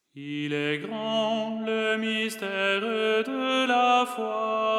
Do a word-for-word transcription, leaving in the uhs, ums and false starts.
Il est grand le mystère de la foi.